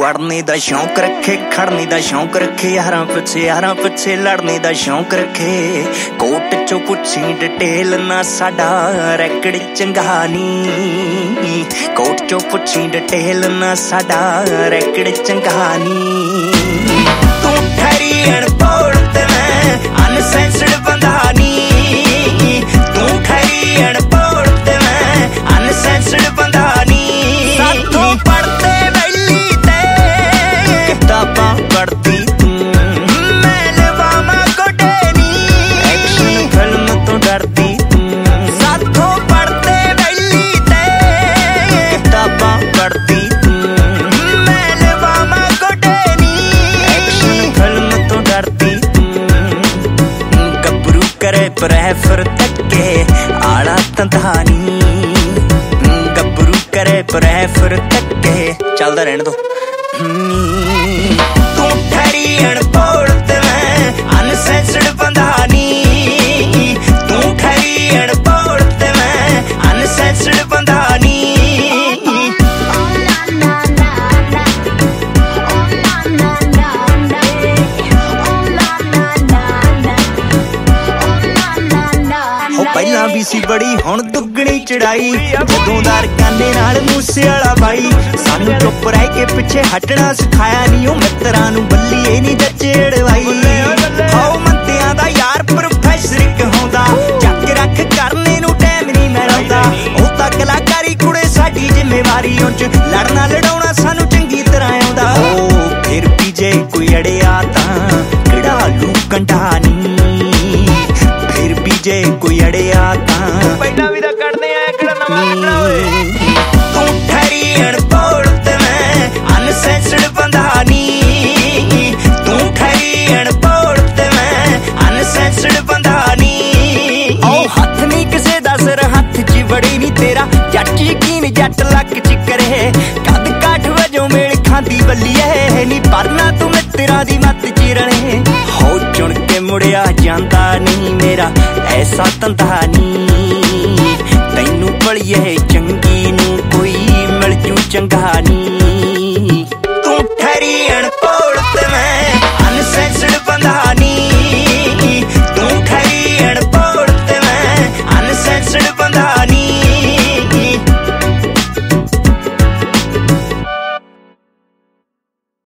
अड़ने दा शौक रखे, खड़ने दा शौक रखे, यारां पिछे लड़ने दा शौक रखे। कोट चो पुछी डिटेल ना साडा रैकड़ चंगा नी, कोट चो पुछी डिटेल ना साडा रैकड़ चंगा नी। तू ठहरी अनपढ़ ते मैं अनसेंसर्ड बंदा नी, तू ठहरी अनपढ़ ते मैं अनसेंसर्ड बंदा नी। साथों पढ़ते वैली ते किताबां पढ़ती तू, मैं लवामा गोडे नी, एक्शन फिल्म तो डरती तू। साथों पढ़ते वैली ते किताबां पढ़ती तू, मैं लवामा गोडे नी, एक्शन फिल्म तो डरती तू। गबरू करे प्रेफर तके आला तंधानी, गबरू करे प्रेफर तके चलदा रहने दो। तू ठहरी अनपढ़ ते मैं अनसेंसर्ड बंदा नी, तू ठहरी अनपढ़ ते मैं अनसेंसर्ड बंदा नी। ਪਹਿਲਾਂ ਵੀ ਸੀ ਬੜੀ ਹੁਣ ਦੁੱਗਣੀ ਚੜਾਈ, ਜਦੋਂ ਦਾ ਰਕਾਨੇ ਨਾਲ ਮੂਸੇ ਵਾਲਾ ਬਾਈ। ਸਾਨੂੰ ਚੁੱਪ ਰਹਿ ਕੇ ਪਿੱਛੇ ਹਟਣਾ ਸਿਖਾਇਆ ਨੀ, ਉਹ ਮਿੱਤਰਾਂ ਨੂੰ ਬੱਲੀਏ ਨੀ ਜੱਜੇ ਅੜਵਾਈ। ਹਾਉ ਮੰਤਿਆਂ ਦਾ ਯਾਰ ਪ੍ਰੋਫੈਸਰ ਕਹਾਉਂਦਾ, ਚੱਕ ਰੱਖ ਕਰਨੇ ਨੂੰ ਟਾਈਮ ਨਹੀਂ ਮਿਲਦਾ। ਉਹ ਤਾਂ ਕਲਾਕਾਰੀ ਕੁੜੇ ਸਾਡੀ ਜ਼ਿੰਮੇਵਾਰੀ, ਉੱਚ ਲੜਨਾ ਲੜਾਉਣਾ ਸਾਨੂੰ ਚੰਗੀ ਤਰ੍ਹਾਂ ਆਉਂਦਾ। ਉਹ ਫਿਰ ਵੀ ਜੇ ਕੋਈ ਅੜਿਆ ਤਾਂ ਕਢਾਲੂ ਕੰਢਾ ਨੀ, फिर भी जे कोई अड़िया तां पहला भी तां कढ़दे आ किहड़ा नवां कढ़ा होए। तू ठहरी अनपढ़ ते मैं अनसेंसर्ड बंदा नी, तू ठहरी अनपढ़ ते मैं अनसेंसर्ड बंदा नी। ओ हथ नहीं किसे दा सिर हथ च बड़ी नी तेरा, जट यकीन जट लक च करे। कद काठ वजों मेल खांदी बल्लीए नी, परना तू मित्तरां दी मत च रले। हो चुन के मुड़िया जांदा नहीं मेरा ऐसा तंदा नी, तैनू भलिए चंगी नू कोई मिल जू चंगा नी। तू ठहरी अनपढ़